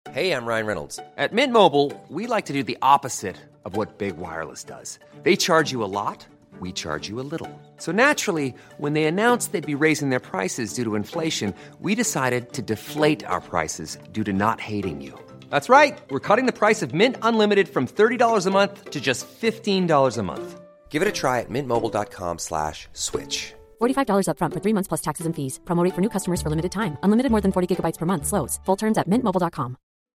Hey, I'm Ryan Reynolds. At Mint Mobile, we like to do the opposite of what Big Wireless does. They charge you a lot, we charge you a little. So naturally, when they announced they'd be raising their prices due to inflation, we decided to deflate our prices due to not hating you. That's right. We're cutting the price of Mint Unlimited from $30 a month to just $15 a month. Give it a try at mintmobile.com/switch. $45 up front for 3 months plus taxes and fees. Promo rate for new customers for limited time. Unlimited more than 40 gigabytes per month. Slows full terms at mintmobile.com.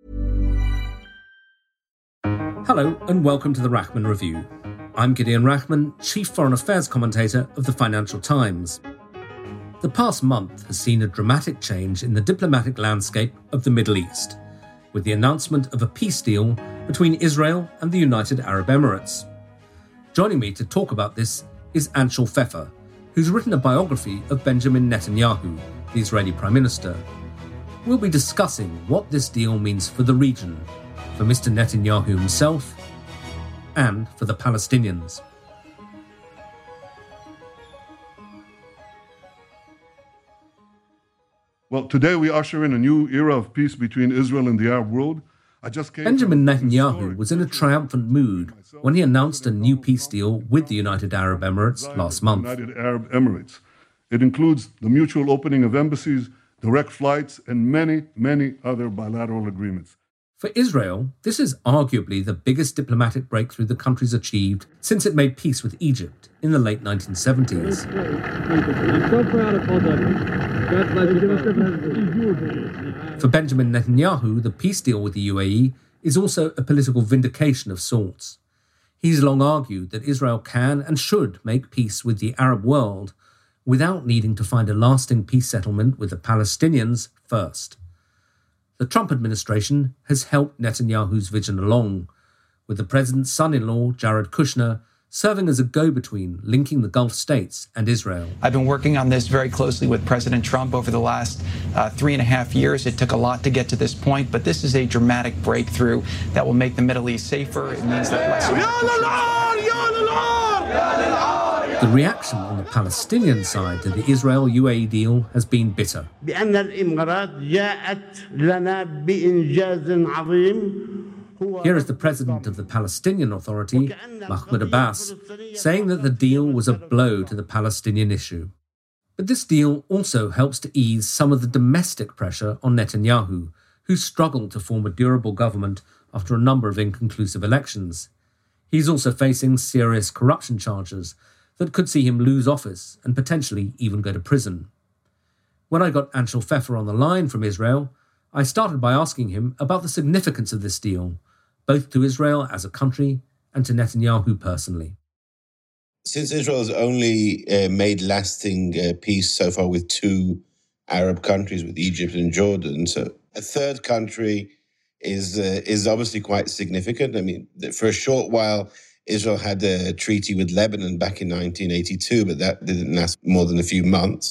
Hello and welcome to the Rachman Review. I'm Gideon Rachman, Chief Foreign Affairs Commentator of the Financial Times. The past month has seen a dramatic change in the diplomatic landscape of the Middle East, with the announcement of a peace deal between Israel and the United Arab Emirates. Joining me to talk about this is Anshel Pfeffer, who's written a biography of Benjamin Netanyahu, the Israeli Prime Minister. We'll be discussing what this deal means for the region, for Mr. Netanyahu himself, and for the Palestinians. Well, today we usher in a new era of peace between Israel and the Arab world. Benjamin Netanyahu was in a triumphant mood when he announced a new peace deal with the United Arab Emirates last month. United Arab Emirates. It includes the mutual opening of embassies, direct flights, and many, many other bilateral agreements. For Israel, this is arguably the biggest diplomatic breakthrough the country's achieved since it made peace with Egypt in the late 1970s. I'm so proud of all that. For Benjamin Netanyahu, the peace deal with the UAE is also a political vindication of sorts. He's long argued that Israel can and should make peace with the Arab world without needing to find a lasting peace settlement with the Palestinians first. The Trump administration has helped Netanyahu's vision along, with the president's son-in-law, Jared Kushner, serving as a go-between linking the Gulf states and Israel. I've been working on this very closely with President Trump over the last 3.5 years. It took a lot to get to this point, but this is a dramatic breakthrough that will make the Middle East safer. It means that less... The reaction on the Palestinian side to the Israel-UAE deal has been bitter. Here is the president of the Palestinian Authority, Mahmoud Abbas, saying that the deal was a blow to the Palestinian issue. But this deal also helps to ease some of the domestic pressure on Netanyahu, who struggled to form a durable government after a number of inconclusive elections. He's also facing serious corruption charges that could see him lose office and potentially even go to prison. When I got Anshel Pfeffer on the line from Israel, I started by asking him about the significance of this deal, both to Israel as a country and to Netanyahu personally. Since Israel has only made lasting peace so far with two Arab countries, with Egypt and Jordan, so a third country is obviously quite significant. I mean, for a short while, Israel had a treaty with Lebanon back in 1982, but that didn't last more than a few months.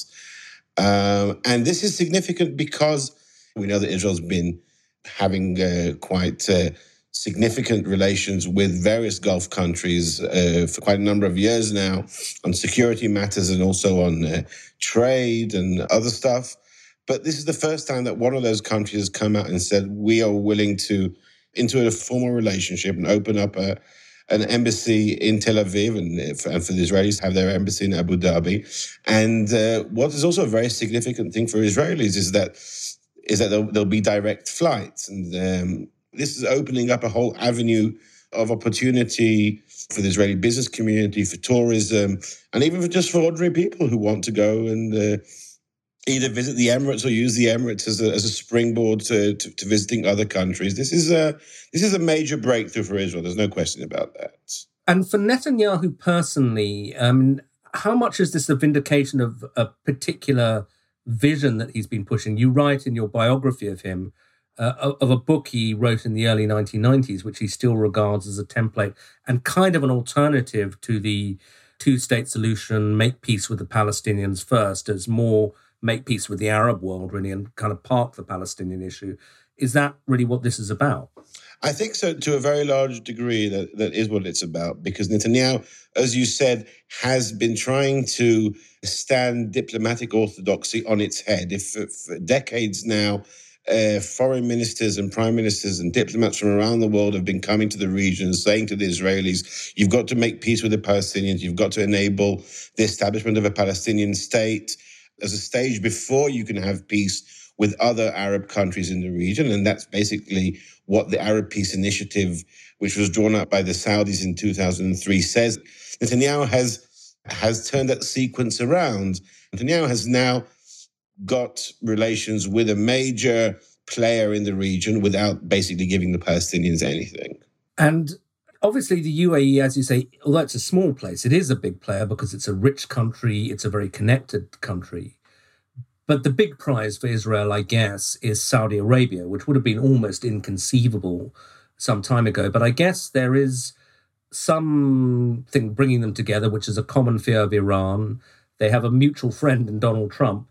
And this is significant because we know that Israel's been having quite significant relations with various Gulf countries for quite a number of years now on security matters and also on trade and other stuff. But this is the first time that one of those countries has come out and said, we are willing to enter a formal relationship and open up an embassy in Tel Aviv and for the Israelis to have their embassy in Abu Dhabi. And what is also a very significant thing for Israelis is that there'll be direct flights. And this is opening up a whole avenue of opportunity for the Israeli business community, for tourism, and even just for ordinary people who want to go and either visit the Emirates or use the Emirates as a springboard to visiting other countries. This is a major breakthrough for Israel. There's no question about that. And for Netanyahu personally, how much is this a vindication of a particular vision that he's been pushing? You write in your biography of him of a book he wrote in the early 1990s, which he still regards as a template and kind of an alternative to the two-state solution, make peace with the Palestinians first, as more make peace with the Arab world, really, and kind of park the Palestinian issue. Is that really what this is about? I think so, to a very large degree, that is what it's about, because Netanyahu, as you said, has been trying to stand diplomatic orthodoxy on its head. If for decades now, foreign ministers and prime ministers and diplomats from around the world have been coming to the region saying to the Israelis, you've got to make peace with the Palestinians, you've got to enable the establishment of a Palestinian state as a stage before you can have peace with other Arab countries in the region. And that's basically what the Arab Peace Initiative, which was drawn up by the Saudis in 2003, says. Netanyahu has turned that sequence around. Netanyahu has now got relations with a major player in the region without basically giving the Palestinians anything. And obviously the UAE, as you say, although it's a small place, it is a big player because it's a rich country, it's a very connected country. But the big prize for Israel, I guess, is Saudi Arabia, which would have been almost inconceivable some time ago. But I guess there is something bringing them together, which is a common fear of Iran. They have a mutual friend in Donald Trump.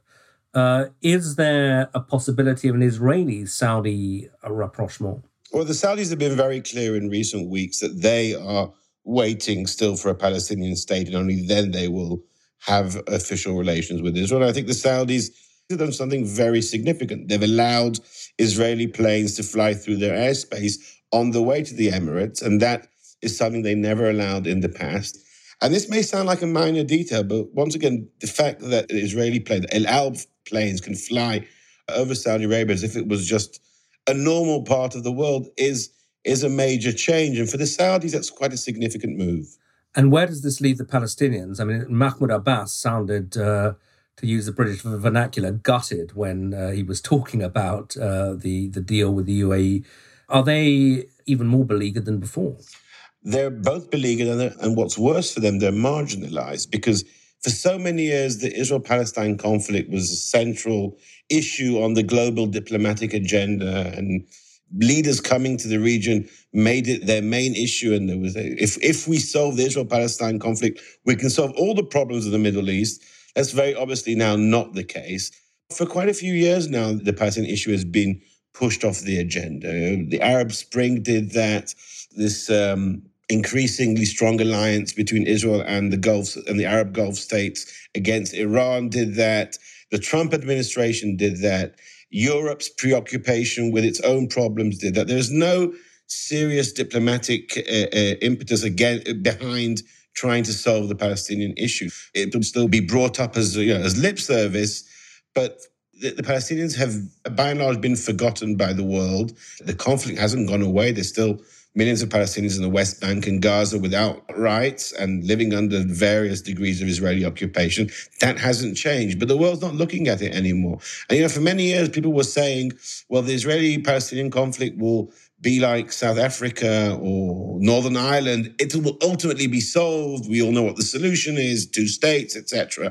Is there a possibility of an Israeli-Saudi rapprochement? Well, the Saudis have been very clear in recent weeks that they are waiting still for a Palestinian state, and only then they will have official relations with Israel. I think the Saudis have done something very significant. They've allowed Israeli planes to fly through their airspace on the way to the Emirates, and that is something they never allowed in the past. And this may sound like a minor detail, but once again, the fact that the Israeli plane, El Al planes can fly over Saudi Arabia as if it was just a normal part of the world is a major change. And for the Saudis, that's quite a significant move. And where does this leave the Palestinians? I mean, Mahmoud Abbas sounded, to use the British vernacular, gutted when he was talking about the deal with the UAE. Are they even more beleaguered than before? They're both beleaguered, and what's worse for them, they're marginalized, because for so many years, the Israel-Palestine conflict was a central issue on the global diplomatic agenda, and leaders coming to the region made it their main issue. And there was if we solve the Israel-Palestine conflict, we can solve all the problems of the Middle East. That's very obviously now not the case. For quite a few years now, the Palestinian issue has been pushed off the agenda. The Arab Spring did that. This increasingly strong alliance between Israel and the Gulf and the Arab Gulf states against Iran did that. The Trump administration did that. Europe's preoccupation with its own problems did that. There's no serious diplomatic impetus behind trying to solve the Palestinian issue. It will still be brought up as lip service, but the Palestinians have, by and large, been forgotten by the world. The conflict hasn't gone away. There's still millions of Palestinians in the West Bank and Gaza without rights and living under various degrees of Israeli occupation. That hasn't changed, but the world's not looking at it anymore. And, for many years, people were saying, well, the Israeli-Palestinian conflict will be like South Africa or Northern Ireland. It will ultimately be solved. We all know what the solution is, 2 states, etc.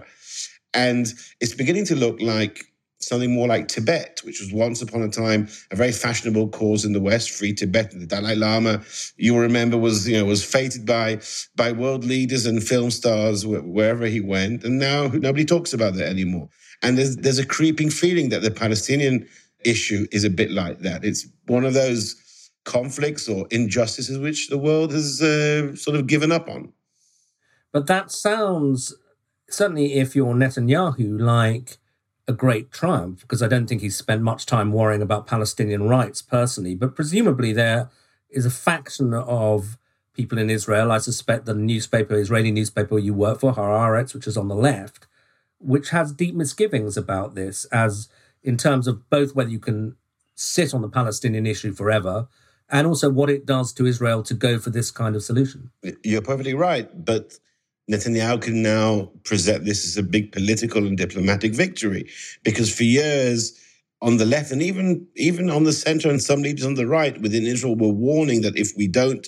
And it's beginning to look like something more like Tibet, which was once upon a time a very fashionable cause in the West, Free Tibet. The Dalai Lama, you remember, was feted by world leaders and film stars wherever he went, and now nobody talks about that anymore. And there's a creeping feeling that the Palestinian issue is a bit like that. It's one of those conflicts or injustices which the world has sort of given up on. But that sounds, certainly if you're Netanyahu, like a great triumph, because I don't think he's spent much time worrying about Palestinian rights personally. But presumably there is a faction of people in Israel, I suspect the Israeli newspaper you work for, Haaretz, which is on the left, which has deep misgivings about this, as in terms of both whether you can sit on the Palestinian issue forever and also what it does to Israel to go for this kind of solution. You're perfectly right, but Netanyahu can now present this as a big political and diplomatic victory, because for years on the left and even on the center and some leaders on the right within Israel were warning that if we don't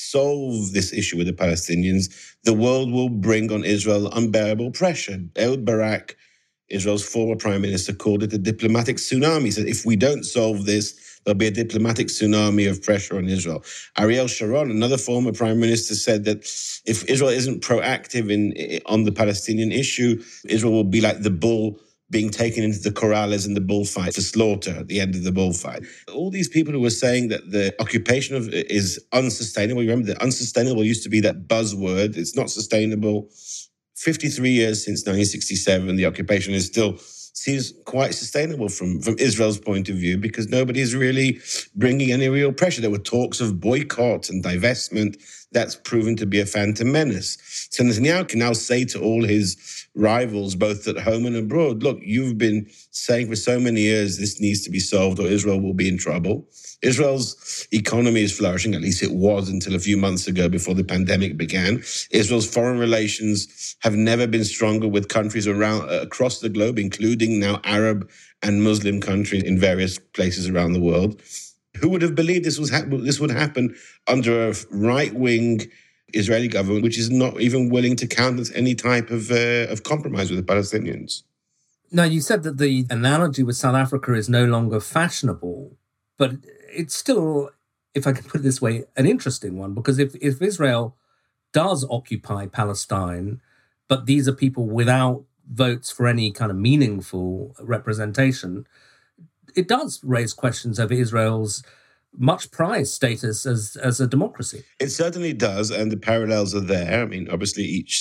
solve this issue with the Palestinians, the world will bring on Israel unbearable pressure. Ehud Barak, Israel's former prime minister, called it a diplomatic tsunami. He said, if we don't solve this, there'll be a diplomatic tsunami of pressure on Israel. Ariel Sharon, another former prime minister, said that if Israel isn't proactive on the Palestinian issue, Israel will be like the bull being taken into the corrales in the bullfight for slaughter at the end of the bullfight. All these people who were saying that the occupation is unsustainable. You remember that unsustainable used to be that buzzword. It's not sustainable. 53 years since 1967, the occupation is still seems quite sustainable from Israel's point of view, because nobody is really bringing any real pressure. There were talks of boycott and divestment. That's proven to be a phantom menace. So Netanyahu can now say to all his rivals, both at home and abroad, look, you've been saying for so many years this needs to be solved or Israel will be in trouble. Israel's economy is flourishing, at least it was until a few months ago before the pandemic began. Israel's foreign relations have never been stronger with countries across the globe, including now Arab and Muslim countries in various places around the world. Who would have believed this would happen under a right-wing Israeli government, which is not even willing to countenance any type of compromise with the Palestinians? Now, you said that the analogy with South Africa is no longer fashionable, but it's still, if I can put it this way, an interesting one, because if Israel does occupy Palestine, but these are people without votes for any kind of meaningful representation, it does raise questions over Israel's much prized status as a democracy. It certainly does, and the parallels are there. I mean, obviously, each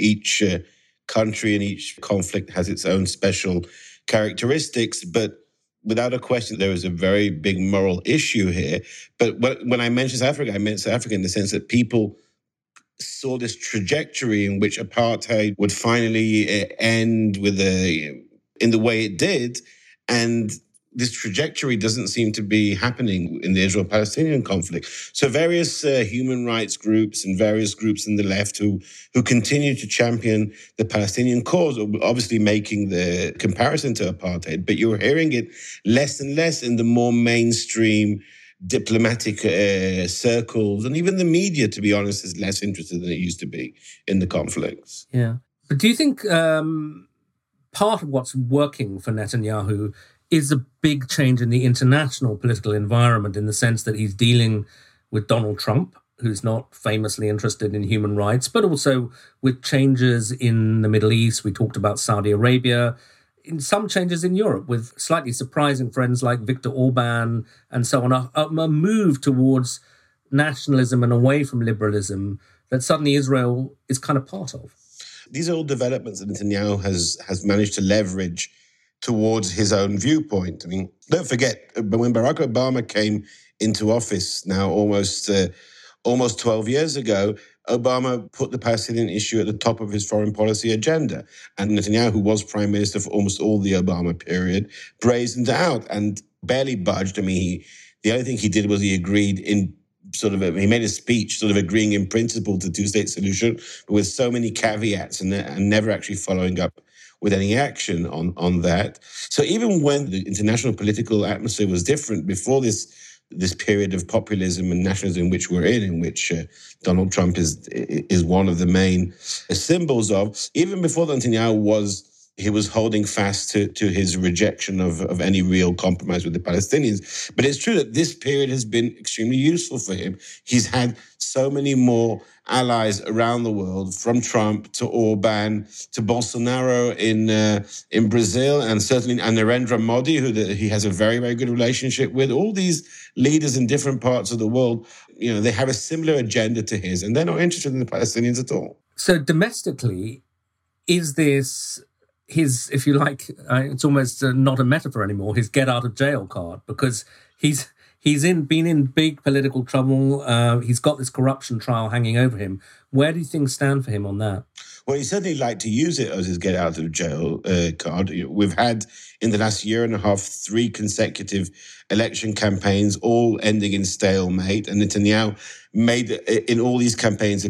country and each conflict has its own special characteristics, but without a question, there is a very big moral issue here. But when I mentioned South Africa, I meant South Africa in the sense that people saw this trajectory in which apartheid would finally end in the way it did, and this trajectory doesn't seem to be happening in the Israel-Palestinian conflict. So various human rights groups and various groups in the left who continue to champion the Palestinian cause are obviously making the comparison to apartheid, but you're hearing it less and less in the more mainstream diplomatic circles, and even the media, to be honest, is less interested than it used to be in the conflicts. Yeah. But do you think part of what's working for Netanyahu is a big change in the international political environment, in the sense that he's dealing with Donald Trump, who's not famously interested in human rights, but also with changes in the Middle East? We talked about Saudi Arabia, in some changes in Europe with slightly surprising friends like Viktor Orban and so on, a move towards nationalism and away from liberalism that suddenly Israel is kind of part of. These are all developments that Netanyahu has managed to leverage towards his own viewpoint. I mean, don't forget, when Barack Obama came into office now almost 12 years ago, Obama put the Palestinian issue at the top of his foreign policy agenda. And Netanyahu, who was prime minister for almost all the Obama period, brazened it out and barely budged. I mean, the only thing he did was he agreed he made a speech sort of agreeing in principle to two-state solution, but with so many caveats and never actually following up with any action on that. So even when the international political atmosphere was different before this period of populism and nationalism in which we're in which Donald Trump is one of the main symbols of, even before Netanyahu he was holding fast to his rejection of any real compromise with the Palestinians. But it's true that this period has been extremely useful for him. He's had so many more allies around the world, from Trump to Orban to Bolsonaro in Brazil, and certainly Narendra Modi, who he has a very, very good relationship with. All these leaders in different parts of the world, they have a similar agenda to his, and they're not interested in the Palestinians at all. So domestically, is this his, if you like, it's almost not a metaphor anymore, his get out of jail card, because he's been in big political trouble. He's got this corruption trial hanging over him. Where do things stand for him on that? Well, he certainly liked to use it as his get out of jail card. We've had in the last year and a half 3 consecutive election campaigns, all ending in stalemate. And Netanyahu made in all these campaigns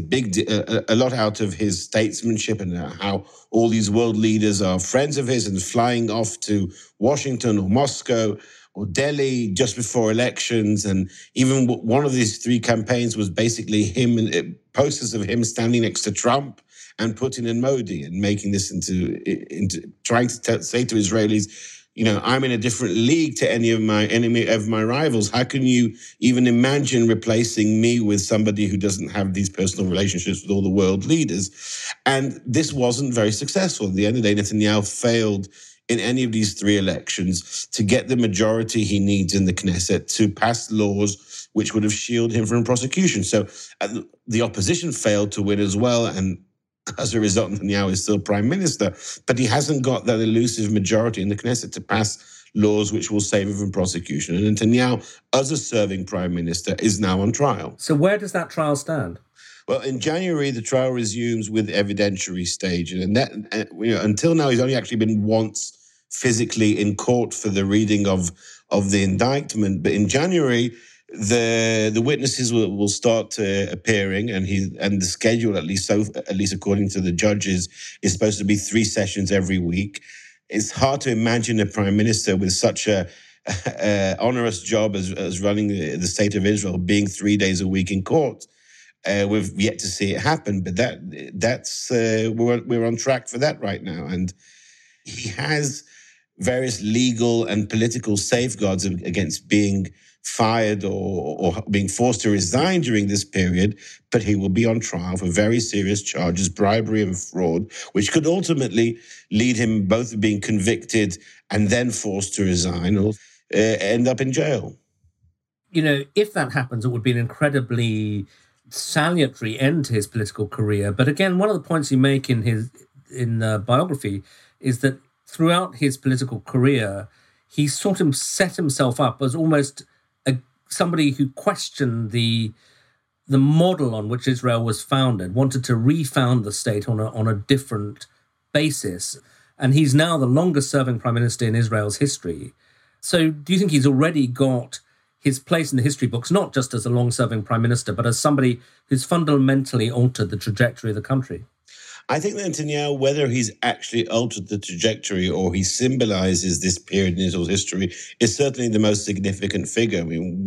a lot out of his statesmanship and how all these world leaders are friends of his and flying off to Washington or Moscow or Delhi just before elections. And even one of these 3 campaigns was basically him, posters of him standing next to Trump and Putin and Modi, and making this into trying to say to Israelis, I'm in a different league to any of my rivals. How can you even imagine replacing me with somebody who doesn't have these personal relationships with all the world leaders? And this wasn't very successful. At the end of the day, Netanyahu failed in any of these 3 elections to get the majority he needs in the Knesset to pass laws which would have shielded him from prosecution. So the opposition failed to win as well, and As a result, Netanyahu is still prime minister, but he hasn't got that elusive majority in the Knesset to pass laws which will save him from prosecution. And Netanyahu, as a serving prime minister, is now on trial. So where does that trial stand? Well, in January, the trial resumes with evidentiary stage. And that, until now, he's only actually been once physically in court for the reading of the indictment. But in January, the witnesses will start appearing, and the schedule, at least according to the judges, is supposed to be 3 sessions every week. It's hard to imagine a prime minister with such a onerous job as running the state of Israel being 3 days a week in court. We've yet to see it happen, but that's we're on track for that right now, and he has various legal and political safeguards against being fired or being forced to resign during this period, but he will be on trial for very serious charges, bribery and fraud, which could ultimately lead him both to being convicted and then forced to resign or end up in jail. If that happens, it would be an incredibly salutary end to his political career. But again, one of the points you make in the biography is that throughout his political career, he sort of set himself up as almost somebody who questioned the model on which Israel was founded, wanted to refound the state on a different basis. And he's now the longest-serving prime minister in Israel's history. So do you think he's already got his place in the history books, not just as a long-serving prime minister, but as somebody who's fundamentally altered the trajectory of the country? I think that Netanyahu, whether he's actually altered the trajectory or he symbolizes this period in Israel's history, is certainly the most significant figure. I mean,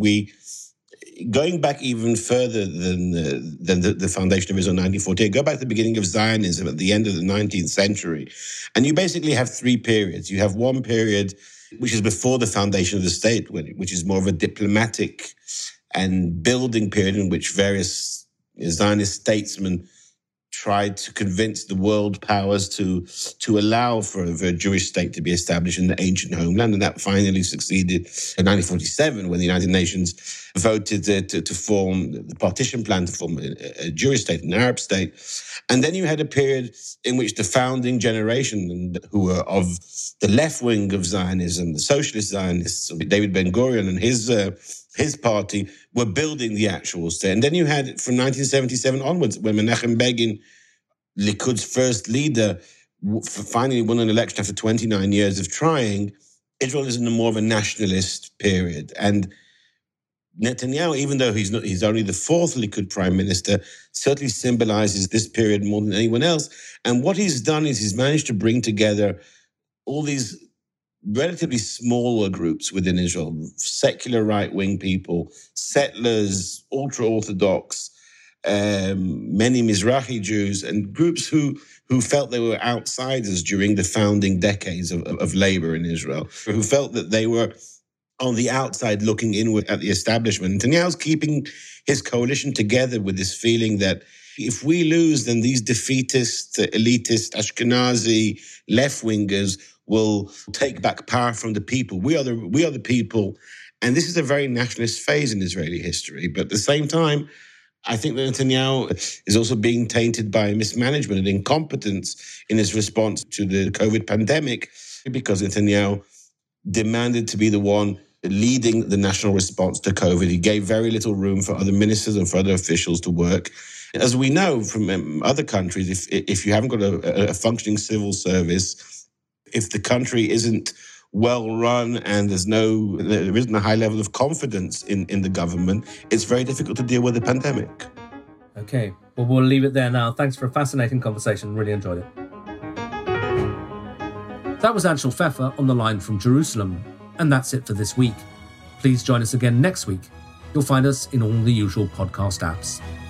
going back even further than the foundation of Israel in 1948, go back to the beginning of Zionism at the end of the 19th century, and you basically have 3 periods. You have one period which is before the foundation of the state, which is more of a diplomatic and building period in which various Zionist statesmen tried to convince the world powers to allow for a Jewish state to be established in the ancient homeland. And that finally succeeded in 1947 when the United Nations voted to form the partition plan to form a Jewish state, an Arab state. And then you had a period in which the founding generation, who were of the left wing of Zionism, the socialist Zionists, David Ben-Gurion and his party, were building the actual state. And then you had, from 1977 onwards, when Menachem Begin, Likud's first leader, finally won an election after 29 years of trying, Israel is in more of a nationalist period. And Netanyahu, even though he's only the 4th Likud prime minister, certainly symbolizes this period more than anyone else. And what he's done is he's managed to bring together all these relatively smaller groups within Israel, secular right-wing people, settlers, ultra-Orthodox, many Mizrahi Jews, and groups who felt they were outsiders during the founding decades of labor in Israel, who felt that they were on the outside looking inward at the establishment. Netanyahu's keeping his coalition together with this feeling that if we lose, then these defeatist, elitist, Ashkenazi, left-wingers will take back power from the people. We are the people. And this is a very nationalist phase in Israeli history. But at the same time, I think that Netanyahu is also being tainted by mismanagement and incompetence in his response to the COVID pandemic, because Netanyahu demanded to be the one leading the national response to COVID. He gave very little room for other ministers and for other officials to work. As we know from other countries, if you haven't got a functioning civil service, if the country isn't well run and there isn't a high level of confidence in the government, it's very difficult to deal with the pandemic. Okay, well, we'll leave it there now. Thanks for a fascinating conversation. Really enjoyed it. That was Anshel Pfeffer on the line from Jerusalem. And that's it for this week. Please join us again next week. You'll find us in all the usual podcast apps.